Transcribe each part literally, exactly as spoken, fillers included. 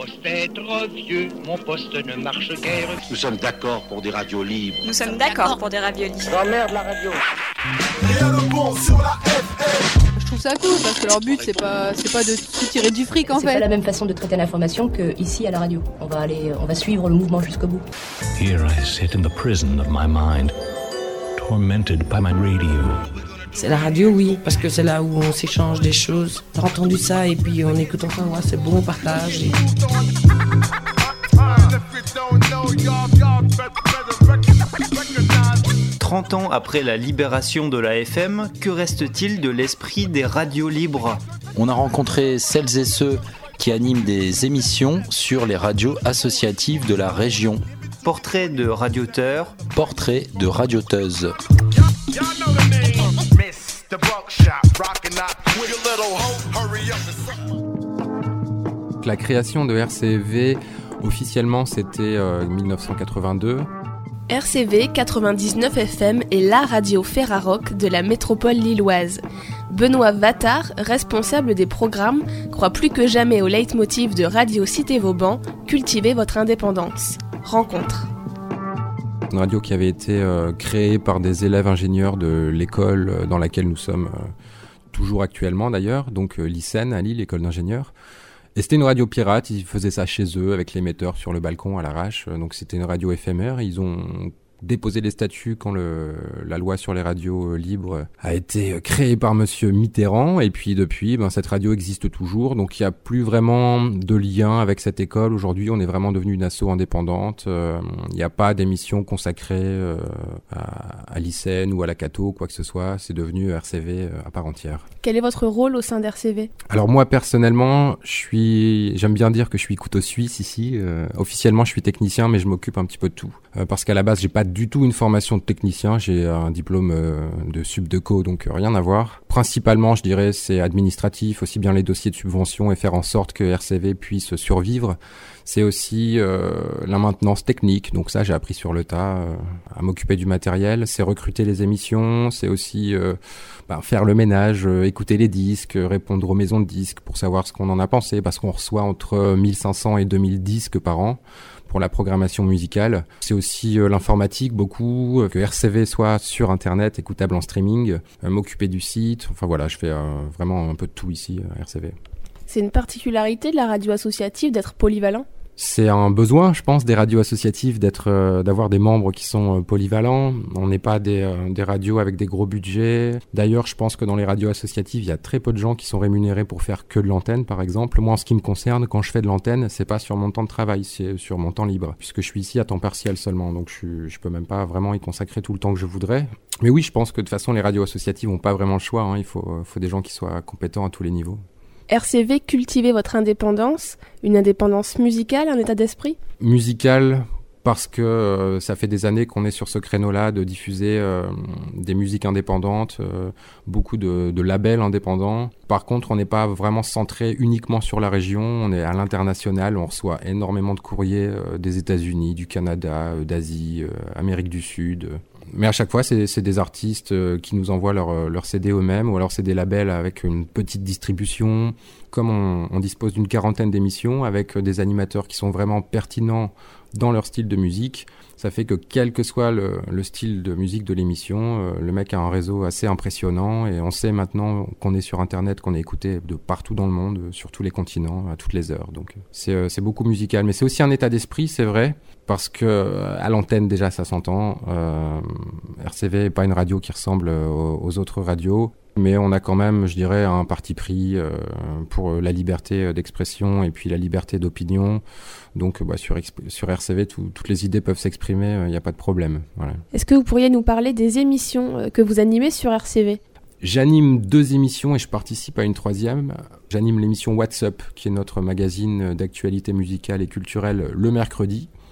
poste être vieux, mon poste ne marche guère. Nous sommes d'accord pour des radios libres. Nous sommes d'accord pour des radios libres. J'emmerde la radio. Rien de bon sur la F M. Je trouve ça cool parce que leur but c'est pas c'est pas de se tirer du fric en c'est fait. C'est pas la même façon de traiter l'information que ici à la radio. On va aller on va suivre le mouvement jusqu'au bout. Here I sit in the prison of my mind, tormented by my radio. C'est la radio, oui, parce que c'est là où on s'échange des choses. T'as entendu ça et puis on écoute enfin, ouais, c'est bon, on partage. Et... trente ans après la libération de la F M, que reste-t-il de l'esprit des radios libres ? On a rencontré celles et ceux qui animent des émissions sur les radios associatives de la région. Portrait de radioteurs. Portrait de radioteuses. La création de R C V, officiellement, c'était euh, dix-neuf cent quatre-vingt-deux. R C V quatre-vingt-dix-neuf F M est la radio Ferrarock de la métropole lilloise. Benoît Vattard, responsable des programmes, croit plus que jamais au leitmotiv de Radio Cité Vauban, cultivez votre indépendance. Rencontre. Une radio qui avait été euh, créée par des élèves ingénieurs de l'école dans laquelle nous sommes euh, toujours actuellement d'ailleurs, donc euh, l'I C E N à Lille, l'école d'ingénieurs. Et c'était une radio pirate, ils faisaient ça chez eux avec l'émetteur sur le balcon à l'arrache, donc c'était une radio éphémère. Ils ont déposé les statuts quand le, la loi sur les radios libres a été créée par monsieur Mitterrand, et puis depuis, ben, cette radio existe toujours, donc il n'y a plus vraiment de lien avec cette école. Aujourd'hui, on est vraiment devenu une asso indépendante, euh, il n'y a pas d'émission consacrée euh, à, à l'I C E N ou à la Cato, quoi que ce soit, c'est devenu R C V à part entière. Quel est votre rôle au sein d'R C V ? Alors moi, personnellement, je suis, j'aime bien dire que je suis couteau suisse ici. Euh, officiellement, je suis technicien, mais je m'occupe un petit peu de tout. Euh, parce qu'à la base, j'ai pas du tout une formation de technicien. J'ai un diplôme euh, de subdeco, donc euh, rien à voir. Principalement, je dirais, c'est administratif, aussi bien les dossiers de subvention et faire en sorte que R C V puisse survivre. C'est aussi euh, la maintenance technique, donc ça j'ai appris sur le tas, euh, à m'occuper du matériel. C'est recruter les émissions, c'est aussi euh, bah, faire le ménage, euh, écouter les disques, euh, répondre aux maisons de disques pour savoir ce qu'on en a pensé, parce qu'on reçoit entre mille cinq cents et deux mille disques par an pour la programmation musicale. C'est aussi euh, l'informatique, beaucoup, euh, que R C V soit sur internet, écoutable en streaming, euh, m'occuper du site, enfin voilà, je fais euh, vraiment un peu de tout ici à R C V. C'est une particularité de la radio associative d'être polyvalent ? C'est un besoin, je pense, des radios associatives d'être, euh, d'avoir des membres qui sont euh, polyvalents. On n'est pas des, euh, des radios avec des gros budgets. D'ailleurs, je pense que dans les radios associatives, il y a très peu de gens qui sont rémunérés pour faire que de l'antenne, par exemple. Moi, en ce qui me concerne, quand je fais de l'antenne, c'est pas sur mon temps de travail, c'est sur mon temps libre, puisque je suis ici à temps partiel seulement, donc je, je peux même pas vraiment y consacrer tout le temps que je voudrais. Mais oui, je pense que de toute façon, les radios associatives n'ont pas vraiment le choix, hein. Il faut, faut des gens qui soient compétents à tous les niveaux. R C V, cultivez votre indépendance, une indépendance musicale, un état d'esprit ? Musicale, parce que euh, ça fait des années qu'on est sur ce créneau-là de diffuser euh, des musiques indépendantes, euh, beaucoup de, de labels indépendants. Par contre, on n'est pas vraiment centré uniquement sur la région, on est à l'international, on reçoit énormément de courriers euh, des États-Unis, du Canada, euh, d'Asie, euh, Amérique du Sud. Mais à chaque fois, c'est, c'est des artistes euh, qui nous envoient leur, leur C D eux-mêmes, ou alors c'est des labels avec une petite distribution. Comme on, on dispose d'une quarantaine d'émissions avec des animateurs qui sont vraiment pertinents dans leur style de musique, ça fait que quel que soit le, le style de musique de l'émission, euh, le mec a un réseau assez impressionnant, et on sait maintenant qu'on est sur Internet, qu'on est écouté de partout dans le monde, sur tous les continents, à toutes les heures. Donc c'est, euh, c'est beaucoup musical, mais c'est aussi un état d'esprit, c'est vrai, parce que à l'antenne déjà ça s'entend. Euh, R C V n'est pas une radio qui ressemble aux, aux autres radios, mais on a quand même, je dirais, un parti pris euh, pour la liberté d'expression et puis la liberté d'opinion. Donc bah, sur, sur R C V, tout, toutes les idées peuvent s'exprimer, il n'y a pas de problème. Voilà. Est-ce que vous pourriez nous parler des émissions que vous animez sur R C V ? J'anime deux émissions et je participe à une troisième. J'anime l'émission What's Up, qui est notre magazine d'actualité musicale et culturelle le mercredi.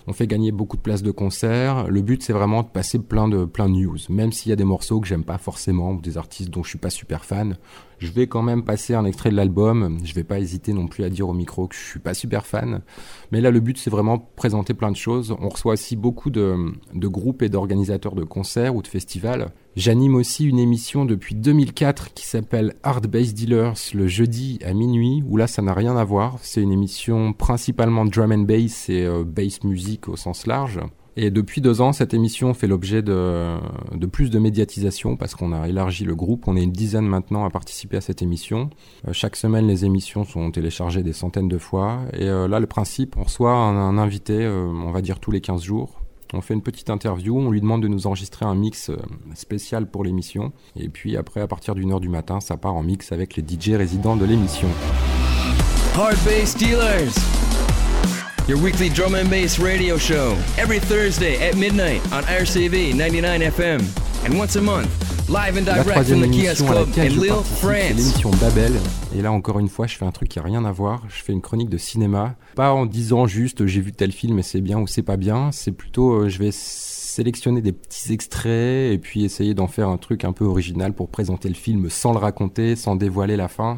On fait gagner beaucoup de places de concert. Le but, c'est vraiment de passer plein de, plein de news. Même s'il y a des morceaux que j'aime pas forcément, ou des artistes dont je suis pas super fan, je vais quand même passer un extrait de l'album. Je vais pas hésiter non plus à dire au micro que je suis pas super fan. Mais là, le but, c'est vraiment présenter plein de choses. On reçoit aussi beaucoup de, de groupes et d'organisateurs de concerts ou de festivals. J'anime aussi une émission depuis deux mille quatre qui s'appelle Hard Bass Dealers le jeudi à minuit, où là, ça n'a rien à voir. C'est une émission principalement drum and bass et euh, bass music au sens large. Et depuis deux ans, cette émission fait l'objet de, de plus de médiatisation parce qu'on a élargi le groupe. On est une dizaine maintenant à participer à cette émission. Euh, chaque semaine, les émissions sont téléchargées des centaines de fois. Et euh, là, le principe, on reçoit un, un invité, euh, on va dire tous les quinze jours. On fait une petite interview, on lui demande de nous enregistrer un mix euh, spécial pour l'émission. Et puis après, à partir d'une heure du matin, ça part en mix avec les D J résidents de l'émission. Hard Bass Dealers, your weekly drum and bass radio show, every Thursday at midnight on R C V ninety-nine F M, and once a month, live and direct from the Kiosk Club in Lille, France. C'est l'émission Babel, et là encore une fois, je fais un truc qui n'a rien à voir, je fais une chronique de cinéma, pas en disant juste j'ai vu tel film et c'est bien ou c'est pas bien, c'est plutôt euh, je vais sélectionner des petits extraits et puis essayer d'en faire un truc un peu original pour présenter le film sans le raconter, sans dévoiler la fin.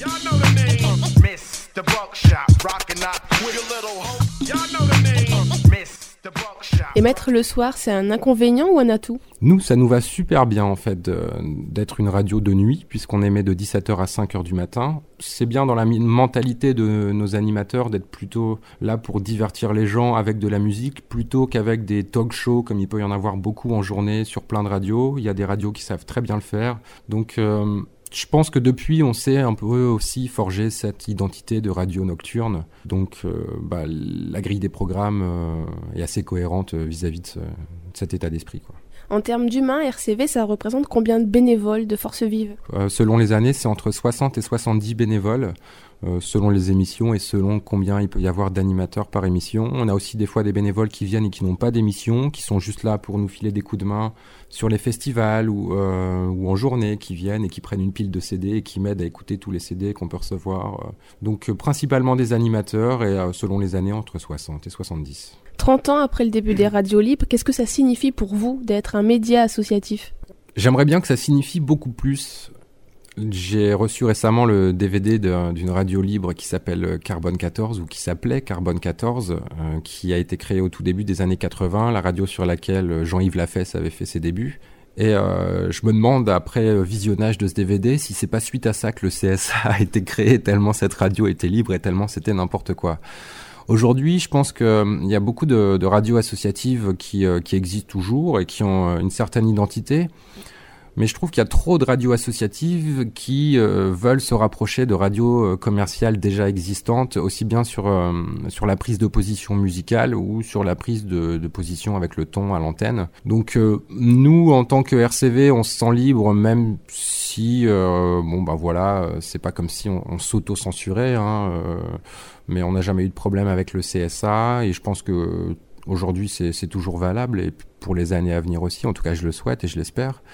Émettre le soir, c'est un inconvénient ou un atout ? Nous, ça nous va super bien en fait de, d'être une radio de nuit puisqu'on émet de dix-sept heures à cinq heures du matin. C'est bien dans la mentalité de nos animateurs d'être plutôt là pour divertir les gens avec de la musique plutôt qu'avec des talk shows comme il peut y en avoir beaucoup en journée sur plein de radios. Il y a des radios qui savent très bien le faire. Donc euh, je pense que depuis, on s'est un peu aussi forgé cette identité de radio nocturne. Donc, euh, bah, la grille des programmes euh, est assez cohérente vis-à-vis de, ce, de cet état d'esprit, quoi. En termes d'humains, R C V, ça représente combien de bénévoles, de forces vives ? euh, Selon les années, c'est entre soixante et soixante-dix bénévoles, euh, selon les émissions et selon combien il peut y avoir d'animateurs par émission. On a aussi des fois des bénévoles qui viennent et qui n'ont pas d'émission, qui sont juste là pour nous filer des coups de main sur les festivals ou, euh, ou en journée, qui viennent et qui prennent une pile de C D et qui m'aident à écouter tous les C D qu'on peut recevoir. Donc euh, principalement des animateurs et euh, selon les années, entre soixante et soixante-dix. trente ans après le début des radios libres, qu'est-ce que ça signifie pour vous d'être un média associatif ? J'aimerais bien que ça signifie beaucoup plus. J'ai reçu récemment le D V D de, d'une radio libre qui s'appelle Carbone quatorze ou qui s'appelait Carbone quatorze, euh, qui a été créée au tout début des années quatre-vingts, la radio sur laquelle Jean-Yves Lafesse avait fait ses débuts. Et euh, je me demande, après visionnage de ce D V D, si c'est pas suite à ça que le C S A a été créé, tellement cette radio était libre et tellement c'était n'importe quoi. Aujourd'hui, je pense qu'il euh, y a beaucoup de, de radios associatives qui, euh, qui existent toujours et qui ont euh, une certaine identité. Mais je trouve qu'il y a trop de radios associatives qui euh, veulent se rapprocher de radios euh, commerciales déjà existantes, aussi bien sur, euh, sur la prise de position musicale ou sur la prise de, de position avec le ton à l'antenne. Donc euh, nous, en tant que R C V, on se sent libre, même si, euh, bon bah voilà, c'est pas comme si on, on s'auto-censurait, hein, euh, mais on n'a jamais eu de problème avec le C S A, et je pense que aujourd'hui c'est, c'est toujours valable, et pour les années à venir aussi, en tout cas je le souhaite et je l'espère.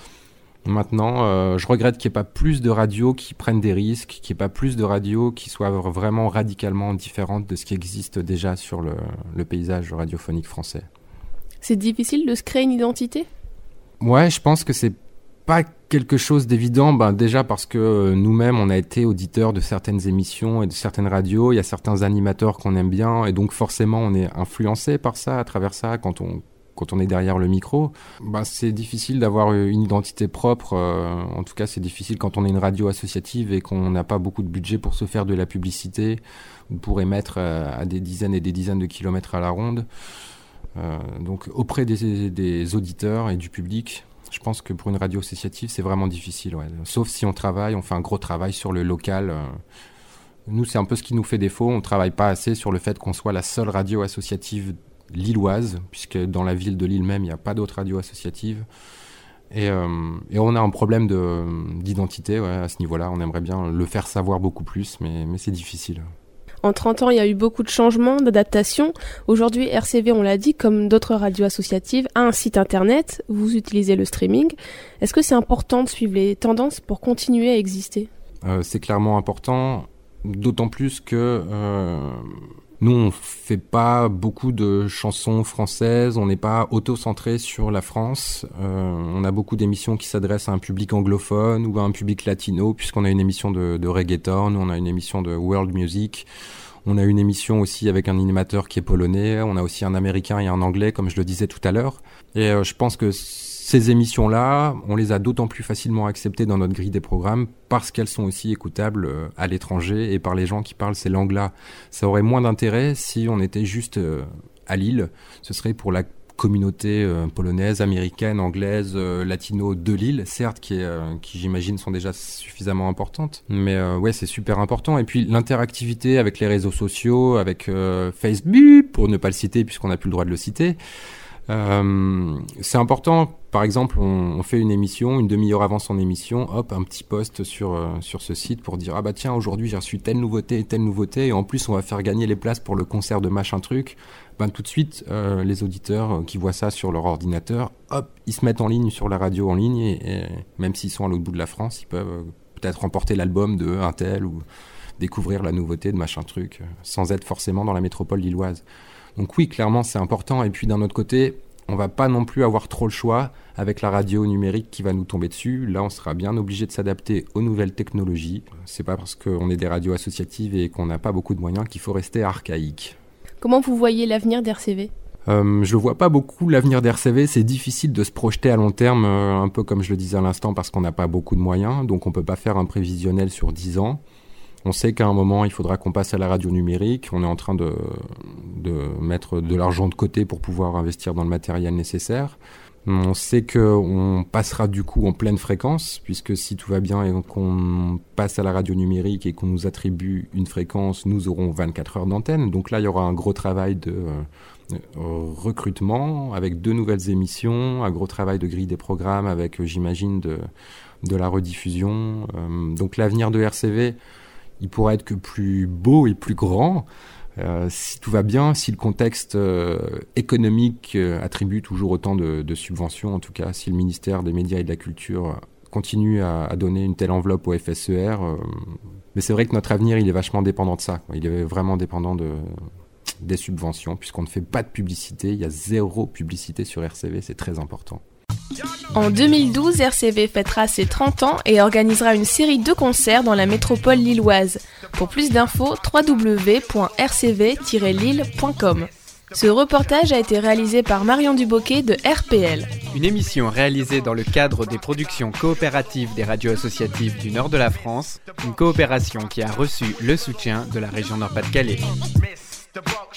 Maintenant, euh, je regrette qu'il n'y ait pas plus de radios qui prennent des risques, qu'il n'y ait pas plus de radios qui soient vraiment radicalement différentes de ce qui existe déjà sur le, le paysage radiophonique français. C'est difficile de se créer une identité ? Ouais, je pense que c'est pas quelque chose d'évident, ben déjà parce que nous-mêmes, on a été auditeurs de certaines émissions et de certaines radios, il y a certains animateurs qu'on aime bien, et donc forcément, on est influencé par ça, à travers ça, quand on... quand on est derrière le micro, bah c'est difficile d'avoir une identité propre. Euh, en tout cas, c'est difficile quand on est une radio associative et qu'on n'a pas beaucoup de budget pour se faire de la publicité ou pour émettre euh, à des dizaines et des dizaines de kilomètres à la ronde. Euh, donc, auprès des, des auditeurs et du public, je pense que pour une radio associative, c'est vraiment difficile. Ouais. Sauf si on travaille, on fait un gros travail sur le local. Euh, nous, c'est un peu ce qui nous fait défaut. On ne travaille pas assez sur le fait qu'on soit la seule radio associative lilloise, puisque dans la ville de Lille même, il n'y a pas d'autres radios associatives. Et, euh, et on a un problème de, d'identité ouais, à ce niveau-là. On aimerait bien le faire savoir beaucoup plus, mais, mais c'est difficile. En trente ans, il y a eu beaucoup de changements, d'adaptations. Aujourd'hui, R C V, on l'a dit, comme d'autres radios associatives, a un site internet. Vous utilisez le streaming. Est-ce que c'est important de suivre les tendances pour continuer à exister ? euh, C'est clairement important, d'autant plus que... Euh, Nous, on fait pas beaucoup de chansons françaises, on n'est pas auto-centré sur la France. Euh, on a beaucoup d'émissions qui s'adressent à un public anglophone ou à un public latino, puisqu'on a une émission de, de reggaeton, on a une émission de world music, on a une émission aussi avec un animateur qui est polonais, on a aussi un américain et un anglais, comme je le disais tout à l'heure. Et euh, je pense que ces émissions-là, on les a d'autant plus facilement acceptées dans notre grille des programmes parce qu'elles sont aussi écoutables à l'étranger et par les gens qui parlent ces langues-là. Ça aurait moins d'intérêt si on était juste à Lille. Ce serait pour la communauté polonaise, américaine, anglaise, latino de Lille, certes, qui, est, qui j'imagine sont déjà suffisamment importantes. Mais euh, ouais, c'est super important. Et puis l'interactivité avec les réseaux sociaux, avec euh, Facebook, pour ne pas le citer puisqu'on n'a plus le droit de le citer. Euh, c'est important. Par exemple, on, on fait une émission, une demi-heure avant son émission, hop, un petit post sur euh, sur ce site pour dire ah bah tiens, aujourd'hui j'ai reçu telle nouveauté, telle nouveauté, et en plus on va faire gagner les places pour le concert de machin truc. Ben tout de suite, euh, les auditeurs qui voient ça sur leur ordinateur, hop, ils se mettent en ligne sur la radio en ligne, et, et même s'ils sont à l'autre bout de la France, ils peuvent euh, peut-être remporter l'album de un tel ou découvrir la nouveauté de machin truc, euh, sans être forcément dans la métropole lilloise. Donc oui, clairement, c'est important. Et puis d'un autre côté, on va pas non plus avoir trop le choix avec la radio numérique qui va nous tomber dessus. Là, on sera bien obligé de s'adapter aux nouvelles technologies. C'est pas parce qu'on est des radios associatives et qu'on n'a pas beaucoup de moyens qu'il faut rester archaïque. Comment vous voyez l'avenir d'R C V ? Euh, je vois pas beaucoup l'avenir d'R C V. C'est difficile de se projeter à long terme, euh, un peu comme je le disais à l'instant, parce qu'on n'a pas beaucoup de moyens. Donc on peut pas faire un prévisionnel sur dix ans. On sait qu'à un moment, il faudra qu'on passe à la radio numérique. On est en train de, de mettre de l'argent de côté pour pouvoir investir dans le matériel nécessaire. On sait qu'on passera du coup en pleine fréquence, puisque si tout va bien et qu'on passe à la radio numérique et qu'on nous attribue une fréquence, nous aurons vingt-quatre heures d'antenne. Donc là, il y aura un gros travail de euh, recrutement avec deux nouvelles émissions, un gros travail de grille des programmes avec, j'imagine, de, de la rediffusion. Euh, donc l'avenir de R C V, il pourrait être que plus beau et plus grand. Euh, si tout va bien, si le contexte euh, économique euh, attribue toujours autant de, de subventions, en tout cas, si le ministère des Médias et de la Culture continue à, à donner une telle enveloppe au F S E R, euh, mais c'est vrai que notre avenir, il est vachement dépendant de ça, quoi. Il est vraiment dépendant de, des subventions, puisqu'on ne fait pas de publicité, il y a zéro publicité sur R C V, c'est très important. En deux mille douze, R C V fêtera ses trente ans et organisera une série de concerts dans la métropole lilloise. Pour plus d'infos, w w w point r c v tiret lille point com. Ce reportage a été réalisé par Marion Duboquet de R P L. Une émission réalisée dans le cadre des productions coopératives des radios associatives du nord de la France, une coopération qui a reçu le soutien de la région Nord-Pas-de-Calais.